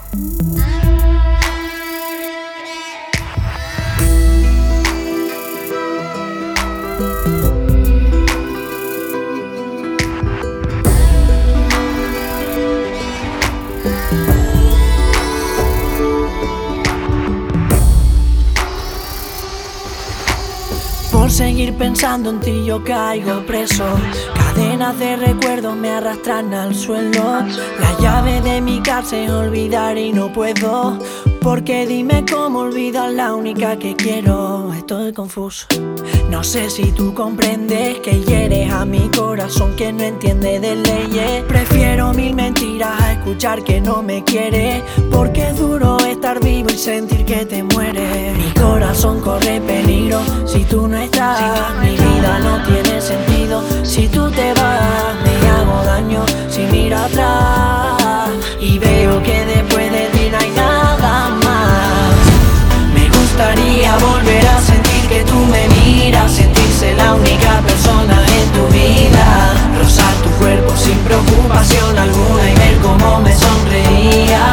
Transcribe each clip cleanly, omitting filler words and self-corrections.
Por seguir pensando en ti yo caigo preso. Cadenas de recuerdos me arrastran al suelo. La llave de mi cárcel olvidar y no puedo. Porque dime cómo olvidar la única que quiero. Estoy confuso. No sé si tú comprendes que hieres a mi corazón que no entiende de leyes. Prefiero mil mentiras a escuchar que no me quieres. Porque es duro estar vivo y sentir que te mueres. Mi corazón corre peligro si tú no estás. Mi vida no tiene sentido si tú te vas. Me hago daño si miro atrás y veo que después de ti no hay nada más. Me gustaría volver a sentir que tú me miras, sentirse la única persona en tu vida, rozar tu cuerpo sin preocupación alguna y ver cómo me sonreías.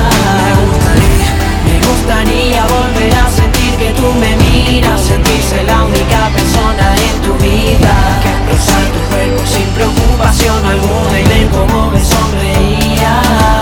Me gustaría volver a sentir que tú me miras, sentirse la única persona en tu vida, rozar tu cuerpo sin preocupación alguna y ver cómo me sonreías.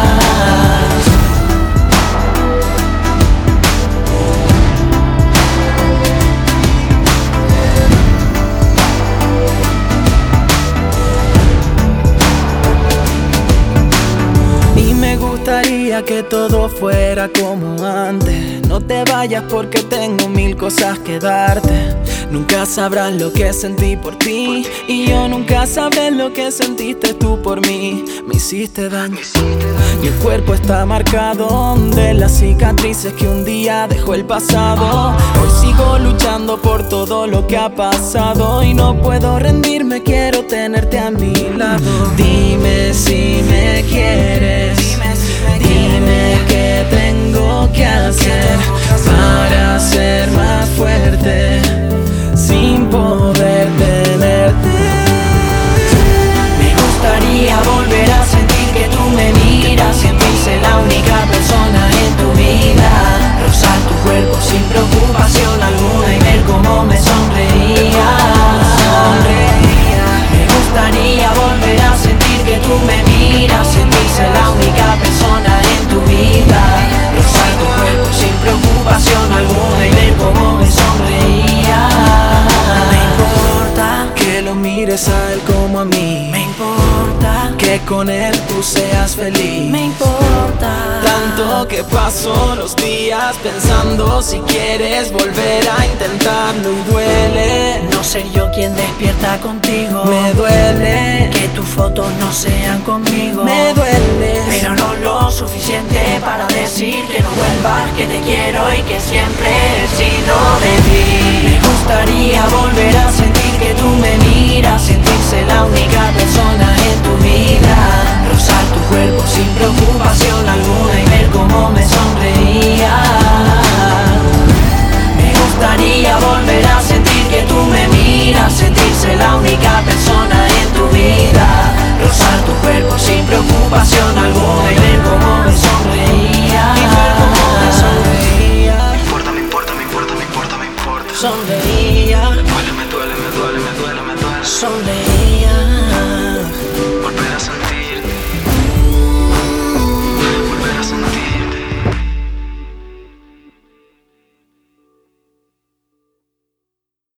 Me gustaría que todo fuera como antes. No te vayas porque tengo mil cosas que darte. Nunca sabrás lo que sentí por ti y yo nunca sabré lo que sentiste tú por mí. Me hiciste daño y el cuerpo está marcado de las cicatrices que un día dejó el pasado. Hoy sigo luchando por todo lo que ha pasado y no puedo rendirme, quiero tenerte a mi lado. Dime si me quieres, dime qué tengo que hacer para ser más fuerte sin poder tenerte. Me gustaría volver a sentir que tú me miras, sentirse la única persona en tu vida, rozar tu cuerpo sin preocupación alguna y ver cómo me sonreías. Me gustaría volver a sentir que tú me miras, sentirse la única persona en tu vida, rozar tu cuerpo sin preocupación alguna y ver cómo me sonreías. Me importa que lo mires a él como a mí. Me importa que con él tú seas feliz. Me importa tanto que paso los días pensando si quieres volver a intentarlo y duele no ser yo quien despierta contigo. Me duele que tus fotos no sean conmigo. Me duele, pero no lo suficiente para decir que no vuelvas, que te quiero y que siempre he sido de ti. Me gustaría volver a sentir que tú me miras, sentirse la única persona en tu vida,